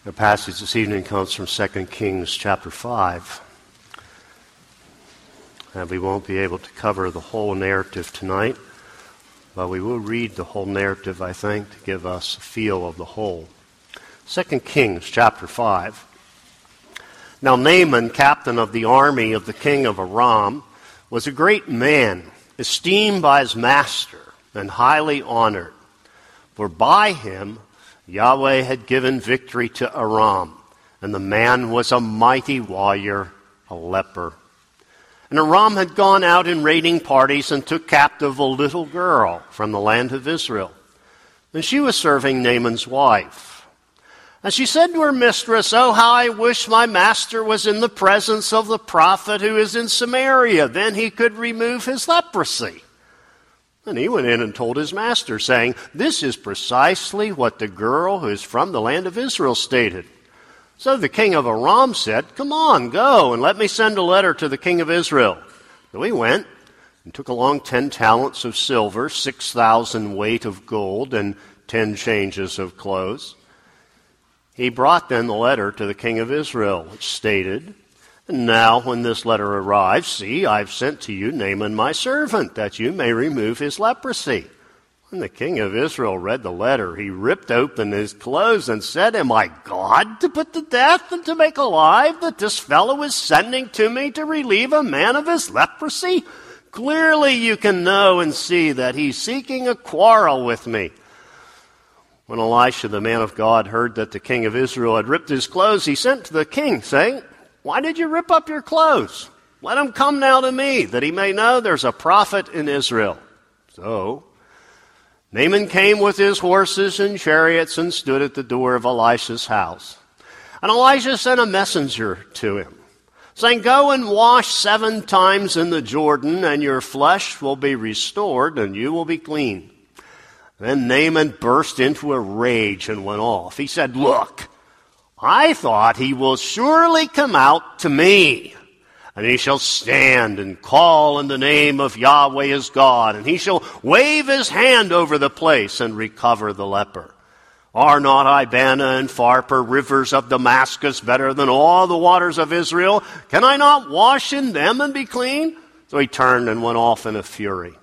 The passage this evening comes from 2 Kings chapter 5. And we won't be able to cover the whole narrative tonight, but we will read the whole narrative, I think, to give us a feel of the whole. 2 Kings chapter 5. Now Naaman, captain of the army of the king of Aram, was a great man, esteemed by his master and highly honored. For by him Yahweh had given victory to Aram, and the man was a mighty warrior, a leper. And Aram had gone out in raiding parties and took captive a little girl from the land of Israel. And she was serving Naaman's wife. And she said to her mistress, "Oh, how I wish my master was in the presence of the prophet who is in Samaria. Then he could remove his leprosy." And he went in and told his master, saying, "This is precisely what the girl who is from the land of Israel stated." So the king of Aram said, "Come on, go, and let me send a letter to the king of Israel." So he went and took along 10 talents of silver, 6,000 weight of gold, and 10 changes of clothes. He brought then the letter to the king of Israel, which stated, "And now when this letter arrives, see, I've sent to you Naaman my servant, that you may remove his leprosy." When the king of Israel read the letter, he ripped open his clothes and said, "Am I God to put to death and to make alive, that this fellow is sending to me to relieve a man of his leprosy? Clearly you can know and see that he's seeking a quarrel with me." When Elisha, the man of God, heard that the king of Israel had ripped his clothes, he sent to the king, saying, "Why did you rip up your clothes? Let him come now to me, that he may know there's a prophet in Israel." So Naaman came with his horses and chariots and stood at the door of Elisha's house. And Elisha sent a messenger to him, saying, "Go and wash 7 times in the Jordan, and your flesh will be restored, and you will be clean." Then Naaman burst into a rage and went off. He said, "Look, I thought he will surely come out to me, and he shall stand and call in the name of Yahweh his God, and he shall wave his hand over the place and recover the leper. Are not Ibana and Pharpar, rivers of Damascus, better than all the waters of Israel? Can I not wash in them and be clean?" So he turned and went off in a fury.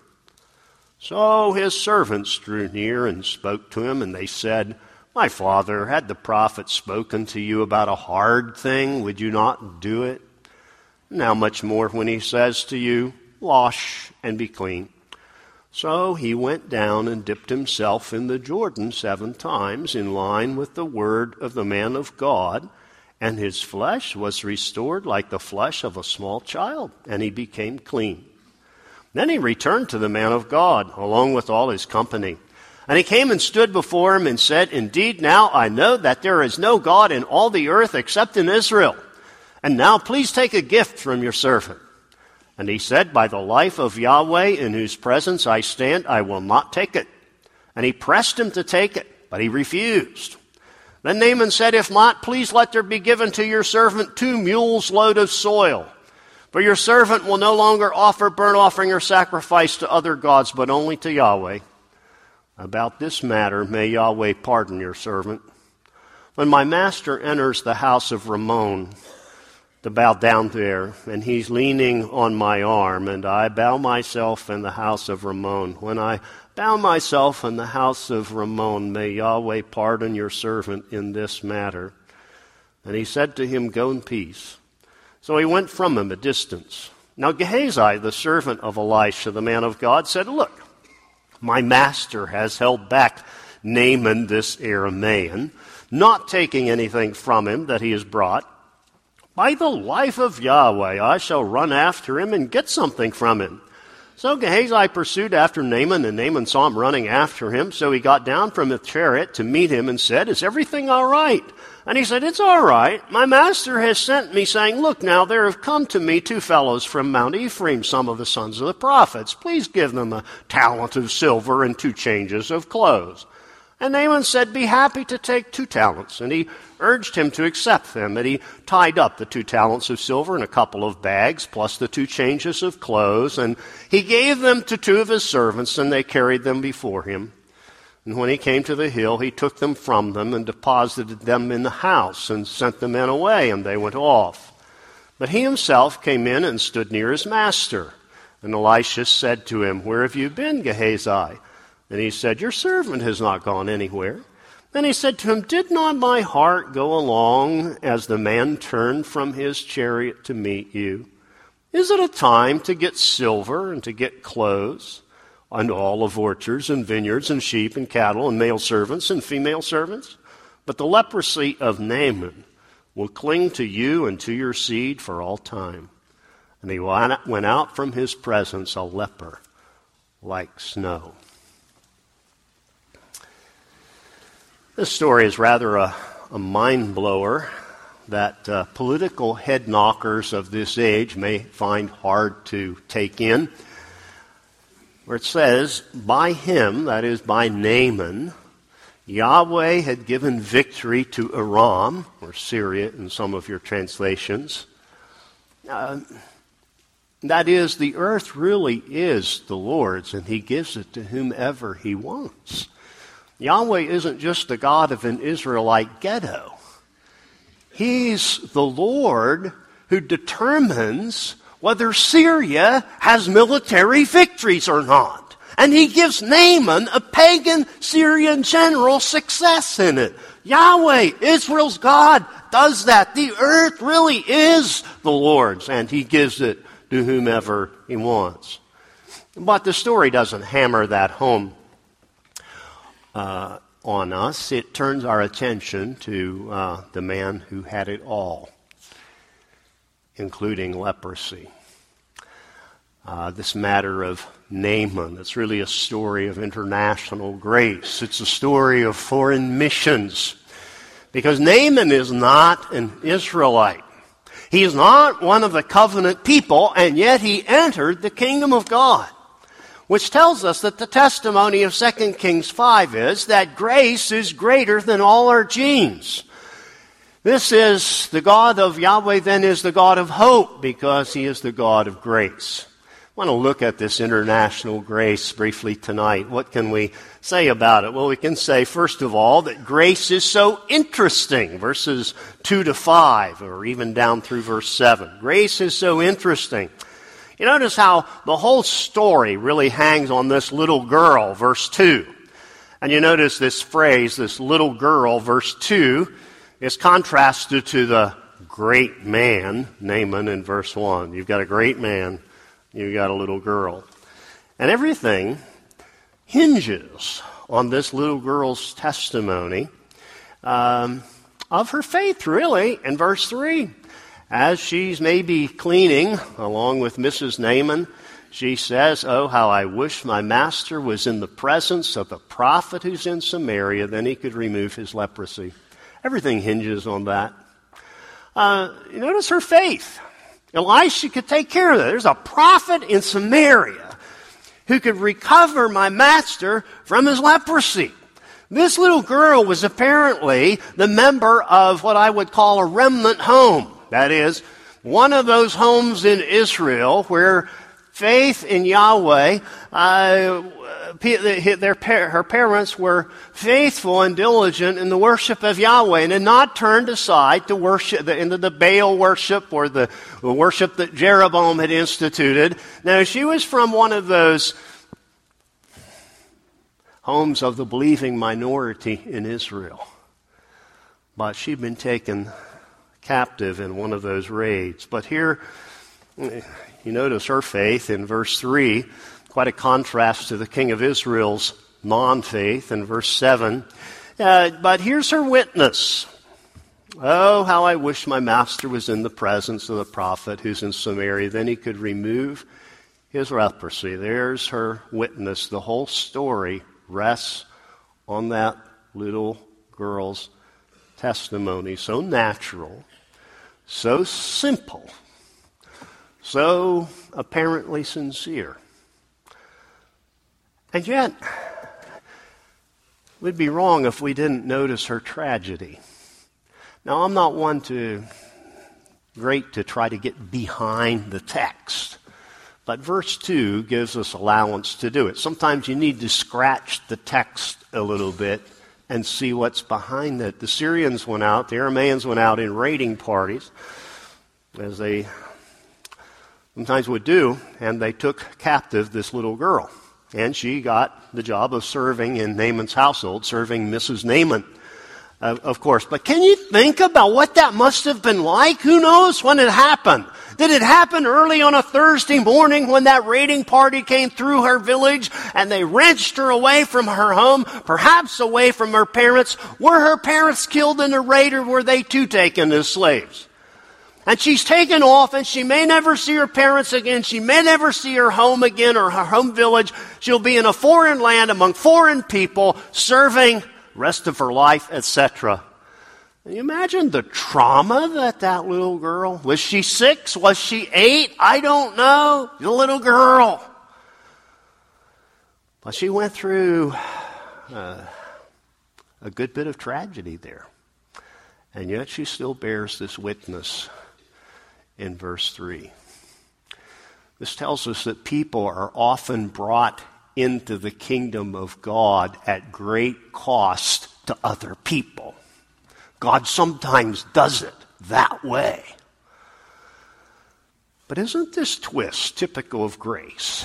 So his servants drew near and spoke to him, and they said, "My father, had the prophet spoken to you about a hard thing, would you not do it? Now much more when he says to you, 'Wash and be clean.'" So he went down and dipped himself in the Jordan 7 times, in line with the word of the man of God, and his flesh was restored like the flesh of a small child, and he became clean. Then he returned to the man of God, along with all his company. And he came and stood before him and said, "Indeed, now I know that there is no God in all the earth except in Israel. And now please take a gift from your servant." And he said, "By the life of Yahweh, in whose presence I stand, I will not take it." And he pressed him to take it, but he refused. Then Naaman said, "If not, please let there be given to your servant 2 mules' load of soil. For your servant will no longer offer burnt offering or sacrifice to other gods, but only to Yahweh. About this matter, may Yahweh pardon your servant. When my master enters the house of Ramon to bow down there, and he's leaning on my arm, and I bow myself in the house of Ramon. When I bow myself in the house of Ramon, may Yahweh pardon your servant in this matter." And he said to him, "Go in peace." So he went from him a distance. Now Gehazi, the servant of Elisha, the man of God, said, "Look, my master has held back Naaman this Aramean, not taking anything from him that he has brought. By the life of Yahweh, I shall run after him and get something from him." So Gehazi pursued after Naaman, and Naaman saw him running after him. So he got down from the chariot to meet him and said, "Is everything all right?" And he said, "It's all right. My master has sent me, saying, 'Look now, there have come to me 2 fellows from Mount Ephraim, some of the sons of the prophets. Please give them a talent of silver and 2 changes of clothes.' And Naaman said, 'Be happy to take 2 talents. And he urged him to accept them. And he tied up the 2 talents of silver in a couple of bags, plus the 2 changes of clothes. And he gave them to 2 of his servants, and they carried them before him. And when he came to the hill, he took them from them and deposited them in the house and sent the men away, and they went off. But he himself came in and stood near his master. And Elisha said to him, "Where have you been, Gehazi?" And he said, "Your servant has not gone anywhere." Then he said to him, "Did not my heart go along as the man turned from his chariot to meet you? Is it a time to get silver and to get clothes, and olive orchards and vineyards and sheep and cattle and male servants and female servants? But the leprosy of Naaman will cling to you and to your seed for all time." And he went out from his presence a leper like snow. This story is rather a mind blower that political head knockers of this age may find hard to take in, where it says, by him, that is by Naaman, Yahweh had given victory to Aram, or Syria in some of your translations. That is, the earth really is the Lord's, and he gives it to whomever he wants. Yahweh isn't just the God of an Israelite ghetto. He's the Lord who determines whether Syria has military victories or not. And he gives Naaman, a pagan Syrian general, success in it. Yahweh, Israel's God, does that. The earth really is the Lord's, and he gives it to whomever he wants. But the story doesn't hammer that home on us. It turns our attention to the man who had it all, including leprosy. This matter of Naaman, it's really a story of international grace. It's a story of foreign missions. Because Naaman is not an Israelite. He is not one of the covenant people, and yet he entered the kingdom of God. Which tells us that the testimony of 2 Kings 5 is that grace is greater than all our genes. This is the God of Yahweh, then is the God of hope, because he is the God of grace. I want to look at this international grace briefly tonight. What can we say about it? Well, we can say, first of all, that grace is so interesting, verses 2 to 5, or even down through verse 7. Grace is so interesting. You notice how the whole story really hangs on this little girl, verse 2. And you notice this phrase, this little girl, verse 2, is contrasted to the great man, Naaman, in verse 1. You've got a great man, you've got a little girl. And everything hinges on this little girl's testimony of her faith, really, in verse 3. As she's maybe cleaning along with Mrs. Naaman, she says, "Oh, how I wish my master was in the presence of the prophet who's in Samaria, then he could remove his leprosy." Everything hinges on that. You notice her faith. Elisha could take care of that. There's a prophet in Samaria who could recover my master from his leprosy. This little girl was apparently the member of what I would call a remnant home. That is, one of those homes in Israel where faith in Yahweh, her parents were faithful and diligent in the worship of Yahweh and had not turned aside to worship into the Baal worship or the worship that Jeroboam had instituted. Now, she was from one of those homes of the believing minority in Israel, but she'd been taken captive in one of those raids. But here, you notice her faith in verse 3, quite a contrast to the king of Israel's non-faith in verse 7. But here's her witness. "Oh, how I wish my master was in the presence of the prophet who's in Samaria, then he could remove his leprosy." There's her witness. The whole story rests on that little girl's testimony, so natural, so simple, so apparently sincere. And yet, we'd be wrong if we didn't notice her tragedy. Now, I'm not one to try to get behind the text, but verse 2 gives us allowance to do it. Sometimes you need to scratch the text a little bit and see what's behind it. The Syrians went out, the Arameans went out in raiding parties, as they sometimes would do, and they took captive this little girl. And she got the job of serving in Naaman's household, serving Mrs. Naaman, of course. But can you think about what that must have been like? Who knows when it happened? Did it happen early on a Thursday morning when that raiding party came through her village and they wrenched her away from her home, perhaps away from her parents? Were her parents killed in a raid, or were they too taken as slaves? And she's taken off, and she may never see her parents again. She may never see her home again or her home village. She'll be in a foreign land among foreign people, serving the rest of her life, etc. Can you imagine the trauma that little girl? Was she 6? Was she 8? I don't know. The little girl. But she went through a good bit of tragedy there. And yet she still bears this witness in verse 3. This tells us that people are often brought into the kingdom of God at great cost to other people. God sometimes does it that way. But isn't this twist typical of grace?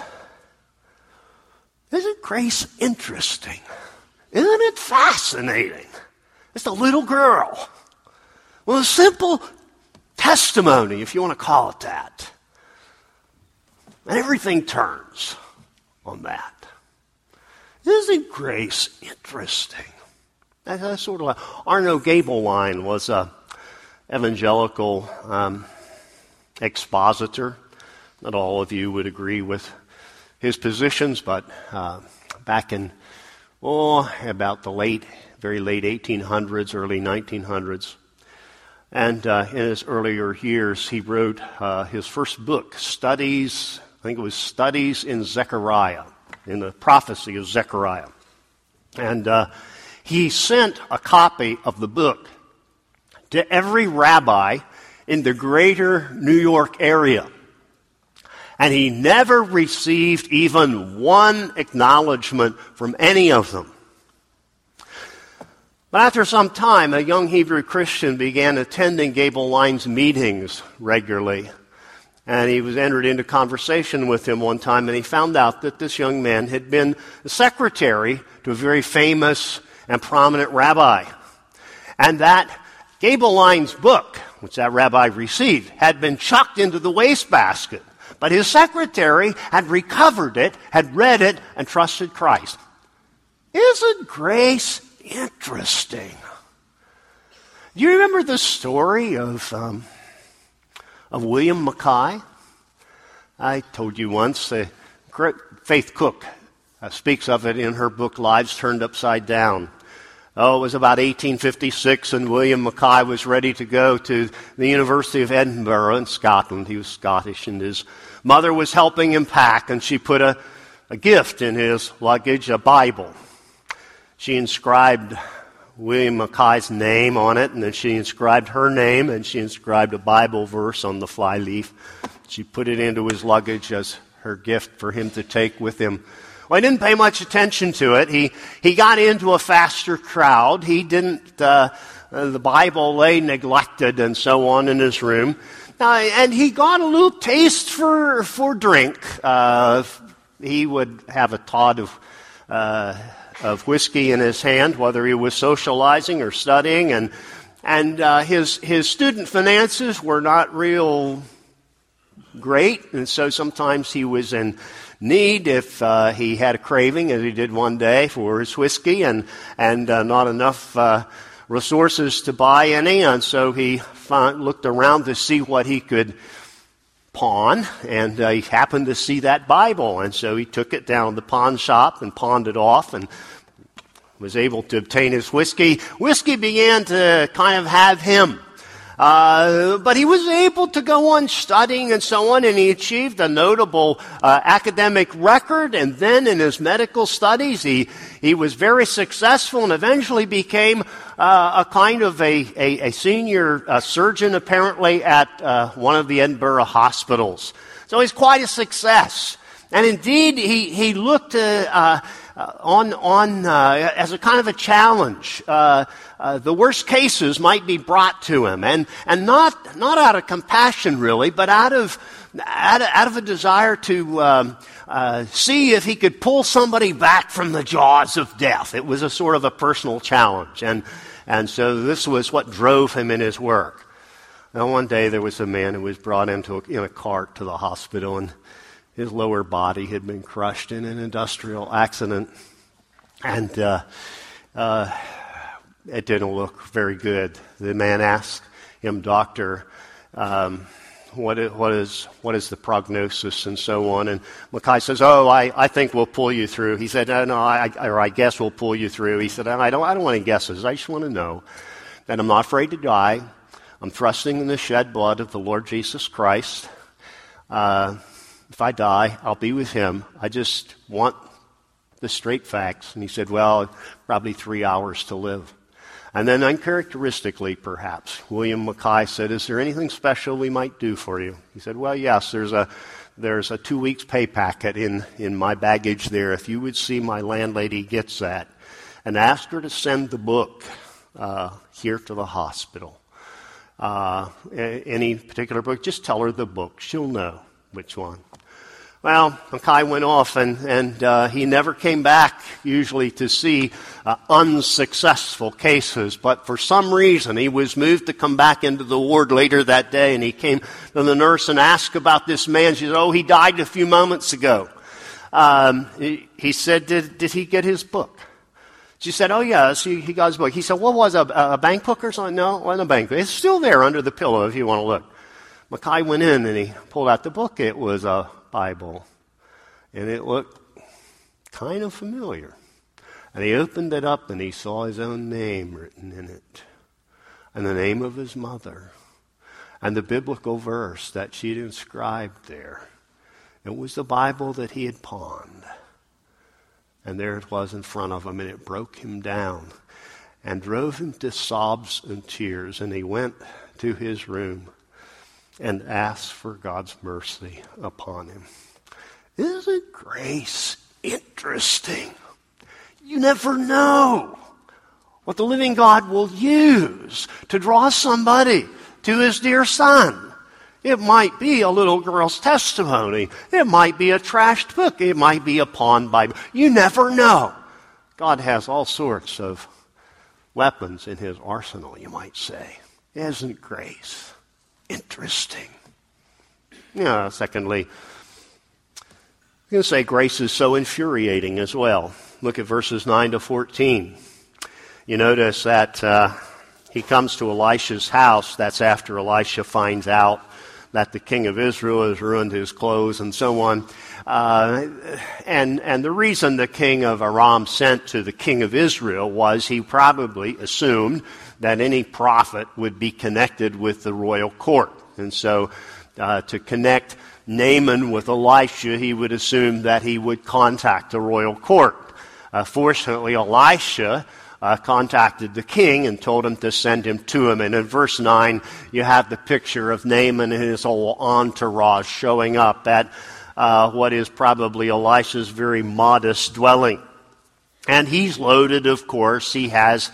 Isn't grace interesting? Isn't it fascinating? It's a little girl with a simple testimony, if you want to call it that. And everything turns on that. Isn't grace interesting? That's sort of like Arno Gaebelein was an evangelical expositor. Not all of you would agree with his positions, but back in about the very late 1800s, early 1900s, and in his earlier years, he wrote his first book, Studies in Zechariah, in the prophecy of Zechariah. And he sent a copy of the book to every rabbi in the greater New York area. And he never received even one acknowledgement from any of them. But after some time, a young Hebrew Christian began attending Gaebelein's meetings regularly. And he was entered into conversation with him one time, and he found out that this young man had been the secretary to a very famous and prominent rabbi. And that Gaebelein's book, which that rabbi received, had been chucked into the wastebasket. But his secretary had recovered it, had read it, and trusted Christ. Isn't grace interesting? Do you remember the story of William Mackay? I told you once, Faith Cook speaks of it in her book, Lives Turned Upside Down. It was about 1856, and William Mackay was ready to go to the University of Edinburgh in Scotland. He was Scottish, and his mother was helping him pack, and she put a gift in his luggage, a Bible. She inscribed William Mackay's name on it, and then she inscribed her name, and she inscribed a Bible verse on the flyleaf. She put it into his luggage as her gift for him to take with him. Well, he didn't pay much attention to it. He got into a faster crowd. He didn't, the Bible lay neglected and so on in his room. And he got a little taste for drink. He would have a tot of whiskey in his hand, whether he was socializing or studying, and his student finances were not real great, and so sometimes he was in need if he had a craving, as he did one day, for his whiskey, and not enough resources to buy any, and so he looked around to see what he could pawn, and he happened to see that Bible, and so he took it down to the pawn shop and pawned it off, and was able to obtain his whiskey. Whiskey began to kind of have him. But he was able to go on studying and so on, and he achieved a notable academic record, and then in his medical studies he was very successful and eventually became a kind of a senior surgeon apparently at one of the Edinburgh hospitals. So he's quite a success. And indeed, he looked as a kind of a challenge. The worst cases might be brought to him, and not out of compassion really, but out of a desire to see if he could pull somebody back from the jaws of death. It was a sort of a personal challenge, and so this was what drove him in his work. Now, one day there was a man who was brought in a cart to the hospital, and his lower body had been crushed in an industrial accident, and it didn't look very good. The man asked him, "Doctor, what is the prognosis," and so on. And Mackay says, "Oh, I think we'll pull you through." He said, "No, I guess we'll pull you through." He said, "I don't want any guesses. I just want to know that I'm not afraid to die. I'm trusting in the shed blood of the Lord Jesus Christ. If I die, I'll be with him. I just want the straight facts." And he said, "Well, probably 3 hours to live." And then uncharacteristically, perhaps, William Mackay said, "Is there anything special we might do for you?" He said, "Well, yes, there's a 2 weeks pay packet in my baggage there. If you would see my landlady gets that and ask her to send the book here to the hospital. Any particular book, just tell her the book. She'll know which one." Well, Mackay went off, and he never came back usually to see unsuccessful cases. But for some reason, he was moved to come back into the ward later that day, and he came to the nurse and asked about this man. She said, "Oh, he died a few moments ago." He said, did he get his book? She said, "Oh, yes, he got his book." He said, "What was a bank book or something?" "No, it wasn't a bank book. It's still there under the pillow if you want to look." Mackay went in and he pulled out the book. It was a Bible, and it looked kind of familiar. And he opened it up and he saw his own name written in it, and the name of his mother, and the biblical verse that she'd inscribed there. It was the Bible that he had pawned. And there it was in front of him, and it broke him down and drove him to sobs and tears. And he went to his room and asked for God's mercy upon him. Isn't grace interesting? You never know what the living God will use to draw somebody to his dear Son. It might be a little girl's testimony. It might be a trashed book. It might be a pawned Bible. You never know. God has all sorts of weapons in his arsenal, you might say. Isn't grace interesting? Secondly, I'm going to say grace is so infuriating as well. Look at verses 9 to 14. You notice that he comes to Elisha's house. That's after Elisha finds out that the king of Israel has ruined his clothes and so on. And the reason the king of Aram sent to the king of Israel was he probably assumed that any prophet would be connected with the royal court. And so to connect Naaman with Elisha, he would assume that he would contact the royal court. Fortunately, Elisha contacted the king and told him to send him to him. And in verse 9, you have the picture of Naaman and his whole entourage showing up at what is probably Elisha's very modest dwelling. And he's loaded, of course. He has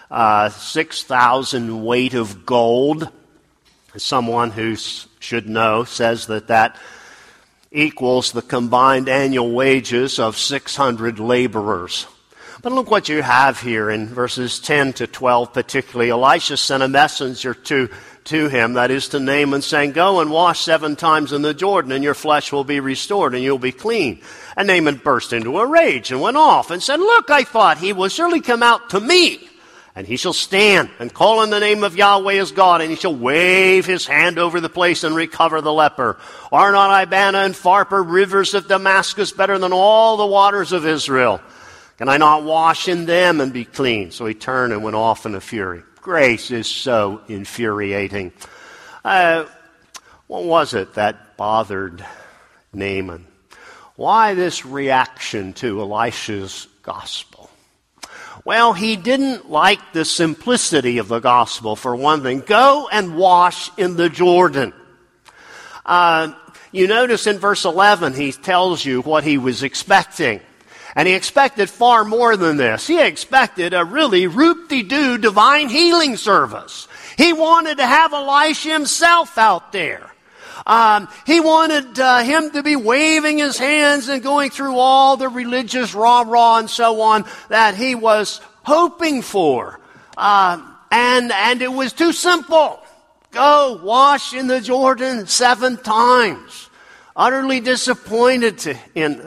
6,000 weight of gold. Someone who should know says that equals the combined annual wages of 600 laborers. But look what you have here in verses 10 to 12 particularly. Elisha sent a messenger to him, that is to Naaman, saying, "Go and wash 7 times in the Jordan, and your flesh will be restored, and you'll be clean." And Naaman burst into a rage and went off and said, "Look, I thought he will surely come out to me, and he shall stand and call on the name of Yahweh his God, and he shall wave his hand over the place and recover the leper. Are not Abana and Pharpar, rivers of Damascus, better than all the waters of Israel? Can I not wash in them and be clean?" So he turned and went off in a fury. Grace is so infuriating. What was it that bothered Naaman? Why this reaction to Elisha's gospel? Well, he didn't like the simplicity of the gospel, for one thing. Go and wash in the Jordan. You notice in verse 11, he tells you what he was expecting. And he expected far more than this. He expected a really whoop-de-doo divine healing service. He wanted to have Elisha himself out there. He wanted him to be waving his hands and going through all the religious rah-rah and so on that he was hoping for. And it was too simple. Go wash in the Jordan 7 times. Utterly disappointing to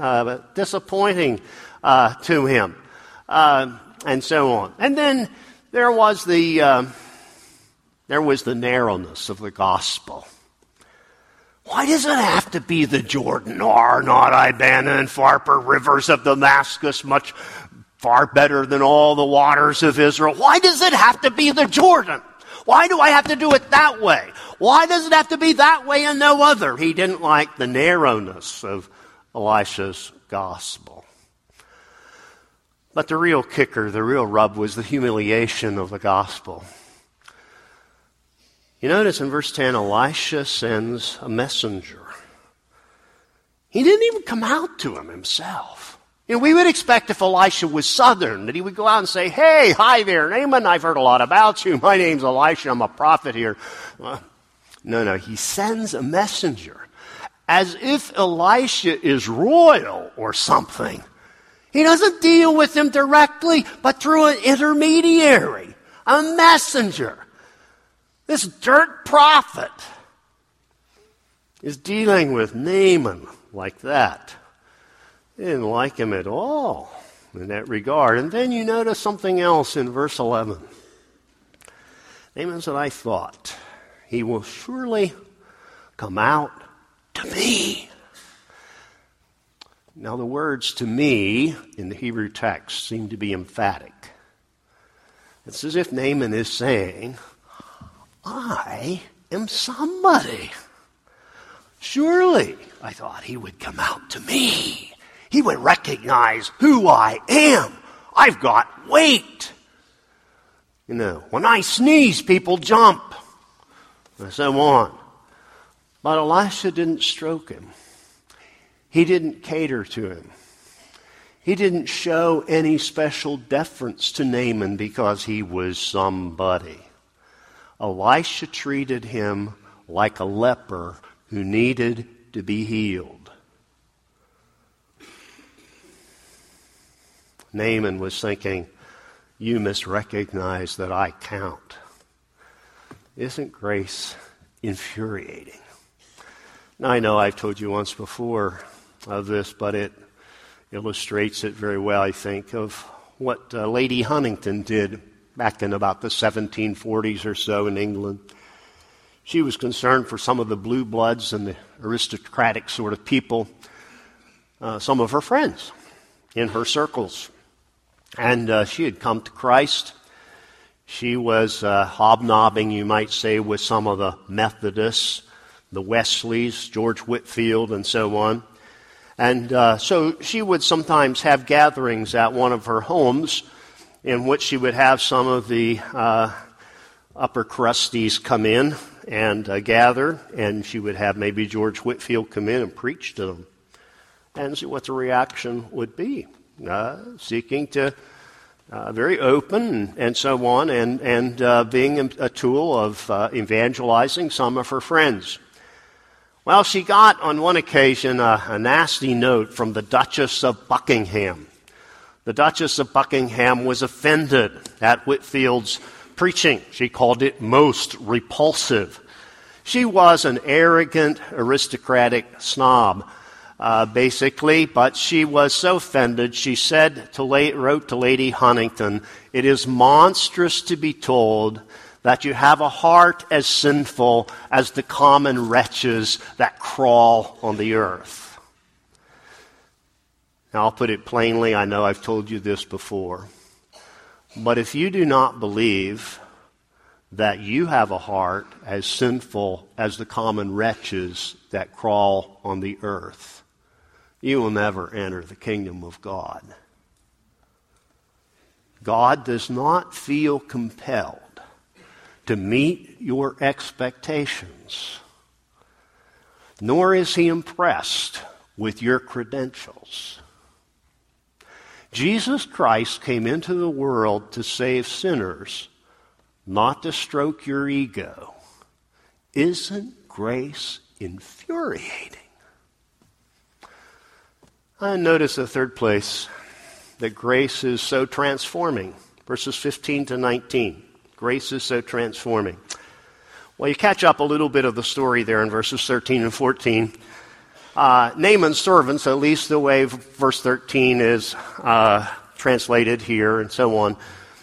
him, and so on. And then there was the narrowness of the gospel. Why does it have to be the Jordan? Are not Ibana and Pharpar rivers of Damascus much far better than all the waters of Israel? Why does it have to be the Jordan? Why do I have to do it that way? Why does it have to be that way and no other? He didn't like the narrowness of Elisha's gospel. But the real kicker, the real rub, was the humiliation of the gospel. You notice in verse 10, Elisha sends a messenger. He didn't even come out to him himself. You know, we would expect if Elisha was southern that he would go out and say, "Hey, hi there, Naaman, I've heard a lot about you. My name's Elisha, I'm a prophet here." No, he sends a messenger as if Elisha is royal or something. He doesn't deal with him directly, but through an intermediary, a messenger. This dirt prophet is dealing with Naaman like that. They didn't like him at all in that regard. And then you notice something else in verse 11. Naaman said, "I thought he will surely come out to me." Now the words "to me" in the Hebrew text seem to be emphatic. It's as if Naaman is saying, "I am somebody. Surely, I thought he would come out to me. He would recognize who I am. I've got weight. You know, when I sneeze, people jump." And so on. But Elisha didn't stroke him. He didn't cater to him. He didn't show any special deference to Naaman because he was somebody. Elisha treated him like a leper who needed to be healed. Naaman was thinking, "You must recognize that I count." Isn't grace infuriating? Now, I know I've told you once before of this, but it illustrates it very well, I think, of what Lady Huntington did back in about the 1740s or so in England. She was concerned for some of the blue bloods and the aristocratic sort of people, some of her friends in her circles. And she had come to Christ. She was hobnobbing, you might say, with some of the Methodists, the Wesleys, George Whitefield, and so on. And so she would sometimes have gatherings at one of her homes in which she would have some of the upper crusties come in and gather, and she would have maybe George Whitefield come in and preach to them and see what the reaction would be. Seeking to very open and so on, and being a tool of evangelizing some of her friends. Well, she got on one occasion a nasty note from the Duchess of Buckingham. The Duchess of Buckingham was offended at Whitefield's preaching. She called it most repulsive. She was an arrogant, aristocratic snob. Basically, but she was so offended, she wrote to Lady Huntington, "It is monstrous to be told that you have a heart as sinful as the common wretches that crawl on the earth." Now, I'll put it plainly, I know I've told you this before, but if you do not believe that you have a heart as sinful as the common wretches that crawl on the earth, you will never enter the kingdom of God. God does not feel compelled to meet your expectations. nor is he impressed with your credentials. Jesus Christ came into the world to save sinners, not to stroke your ego. Isn't grace infuriating? I notice the third place that grace is so transforming. Verses 15 to 19. Grace is so transforming. Well, you catch up a little bit of the story there in verses 13 and 14. Naaman's servants, at least the way verse 13 is translated here and so on,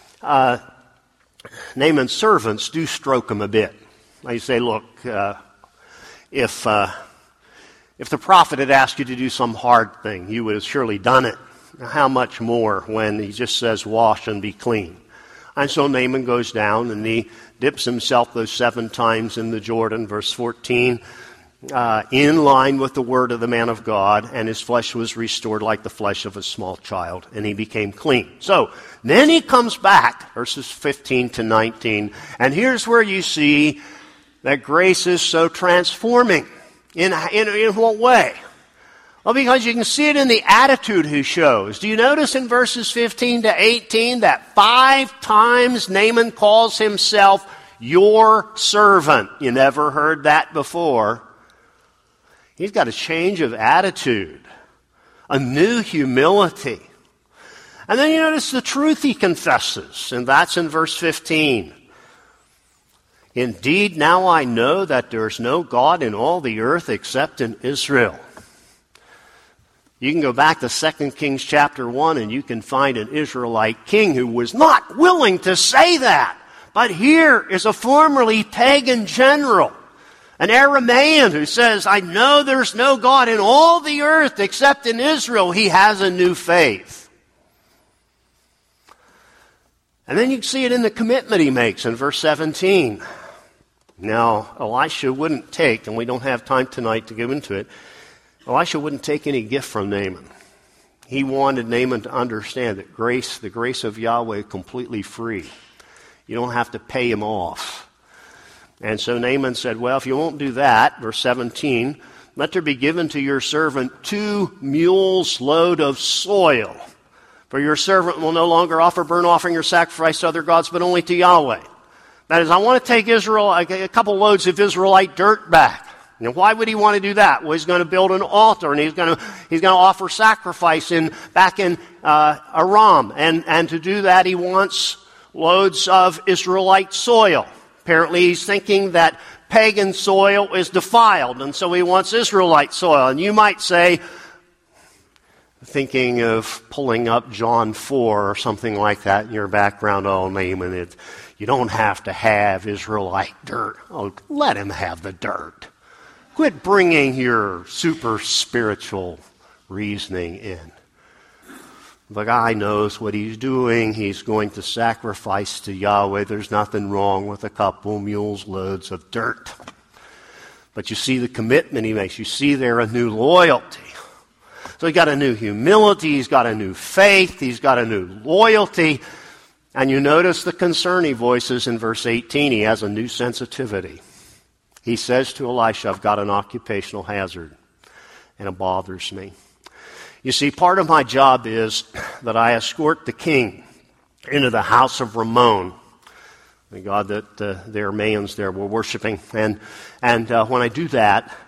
Naaman's servants do stroke him a bit. They say, look, if the prophet had asked you to do some hard thing, you would have surely done it. How much more when he just says, wash and be clean? And so Naaman goes down and he dips himself those 7 times in the Jordan, verse 14, in line with the word of the man of God, and his flesh was restored like the flesh of a small child, and he became clean. So then he comes back, verses 15 to 19, and here's where you see that grace is so transforming. In what way? Well, because you can see it in the attitude he shows. Do you notice in verses 15 to 18 that 5 times Naaman calls himself your servant? You never heard that before. He's got a change of attitude, a new humility. And then you notice the truth he confesses, and that's in verse 15. Indeed, now I know that there is no God in all the earth except in Israel. You can go back to 2 Kings chapter 1 and you can find an Israelite king who was not willing to say that. But here is a formerly pagan general, an Aramaean who says, I know there's no God in all the earth except in Israel. He has a new faith. And then you can see it in the commitment he makes in verse 17. Now, Elisha wouldn't take, and we don't have time tonight to go into it, Elisha wouldn't take any gift from Naaman. He wanted Naaman to understand that grace, the grace of Yahweh, is completely free. You don't have to pay him off. And so Naaman said, well, if you won't do that, verse 17, let there be given to your servant 2 mules load of soil. For your servant will no longer offer burnt offering or sacrifice to other gods, but only to Yahweh. That is, I want to take a couple loads of Israelite dirt back. Now, why would he want to do that? Well, he's going to build an altar, and he's going to offer sacrifice back in Aram. And to do that, he wants loads of Israelite soil. Apparently, he's thinking that pagan soil is defiled, and so he wants Israelite soil. And you might say, thinking of pulling up John 4 or something like that in your background, oh, Naaman, you don't have to have Israelite dirt. Oh, let him have the dirt. Quit bringing your super spiritual reasoning in. The guy knows what he's doing. He's going to sacrifice to Yahweh. There's nothing wrong with a couple mules loads of dirt. But you see the commitment he makes. You see there a new loyalty. So he's got a new humility. He's got a new faith. He's got a new loyalty. And you notice the concern he voices in verse 18. He has a new sensitivity. He says to Elisha, I've got an occupational hazard, and it bothers me. You see, part of my job is that I escort the king into the house of Ramon, the god that the Arameans there were worshiping. And when I do that,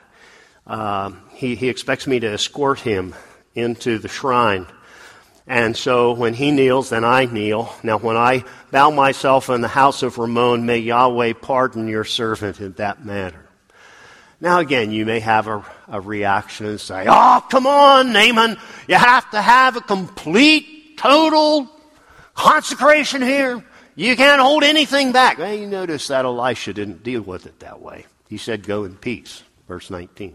he expects me to escort him into the shrine. And so when he kneels, then I kneel. Now when I bow myself in the house of Ramon, may Yahweh pardon your servant in that matter. Now again, you may have a reaction and say, oh, come on, Naaman. You have to have a complete, total consecration here. You can't hold anything back. Well, you notice that Elisha didn't deal with it that way. He said, go in peace, verse 19.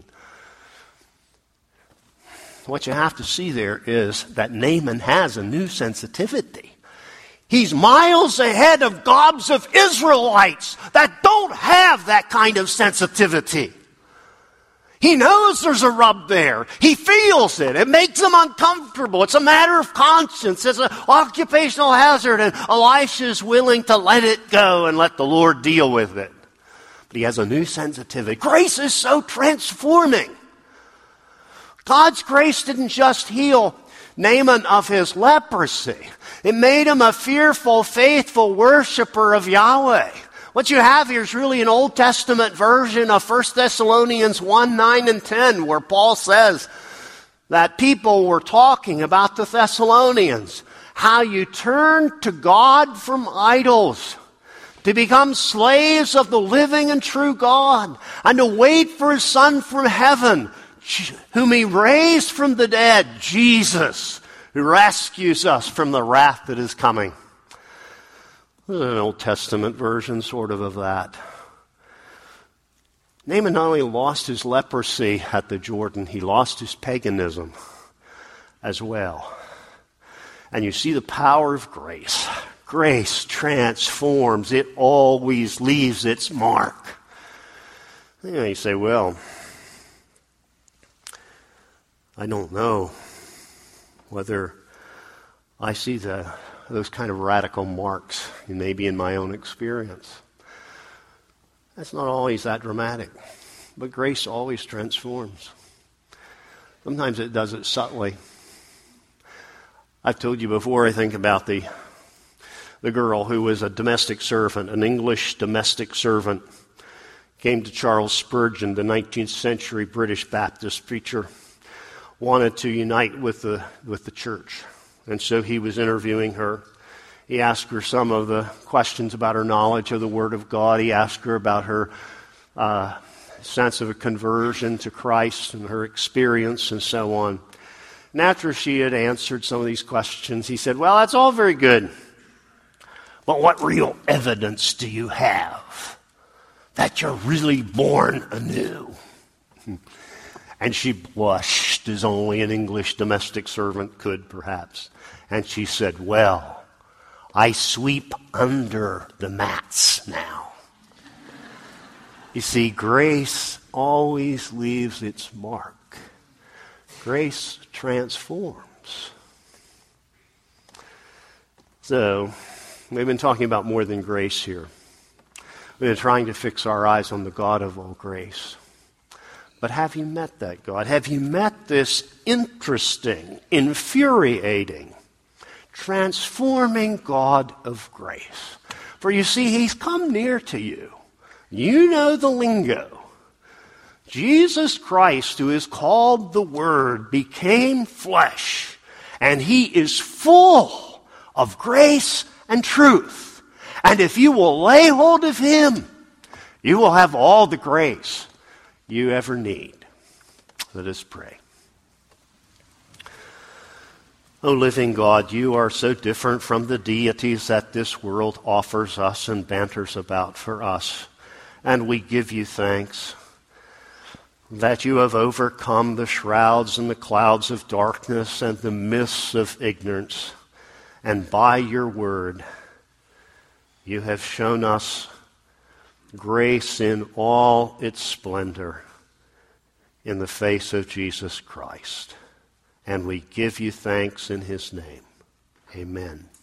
What you have to see there is that Naaman has a new sensitivity. He's miles ahead of gobs of Israelites that don't have that kind of sensitivity. He knows there's a rub there. He feels it. It makes him uncomfortable. It's a matter of conscience. It's an occupational hazard, and Elisha is willing to let it go and let the Lord deal with it. He has a new sensitivity. Grace is so transforming. God's grace didn't just heal Naaman of his leprosy. It made him a fearful, faithful worshiper of Yahweh. What you have here is really an Old Testament version of 1 Thessalonians 1, 9, and 10, where Paul says that people were talking about the Thessalonians, how you turned to God from idols, to become slaves of the living and true God, and to wait for His Son from heaven, whom He raised from the dead, Jesus, who rescues us from the wrath that is coming. This is an Old Testament version, sort of that. Naaman not only lost his leprosy at the Jordan, he lost his paganism as well. And you see the power of grace. Grace transforms. It always leaves its mark. You say, well, I don't know whether I see those kind of radical marks, maybe in my own experience. That's not always that dramatic, but grace always transforms. Sometimes it does it subtly. I've told you before, I think about the girl who was a domestic servant, an English domestic servant, came to Charles Spurgeon, the 19th century British Baptist preacher, wanted to unite with the church. And so he was interviewing her. He asked her some of the questions about her knowledge of the Word of God. He asked her about her sense of a conversion to Christ and her experience and so on. And after she had answered some of these questions, he said, well, that's all very good. But what real evidence do you have that you're really born anew? And she blushed as only an English domestic servant could, perhaps. And she said, well, I sweep under the mats now. You see, grace always leaves its mark. Grace transforms. So, we've been talking about more than grace here. We've been trying to fix our eyes on the God of all grace. But have you met that God? Have you met this interesting, infuriating, transforming God of grace? For you see, He's come near to you. You know the lingo. Jesus Christ, who is called the Word, became flesh, and He is full of grace and truth. And if you will lay hold of Him, you will have all the grace you ever need. Let us pray. O living God, you are so different from the deities that this world offers us and banters about for us. And we give you thanks that you have overcome the shrouds and the clouds of darkness and the mists of ignorance. And by your word, you have shown us grace in all its splendor in the face of Jesus Christ. And we give you thanks in His name. Amen.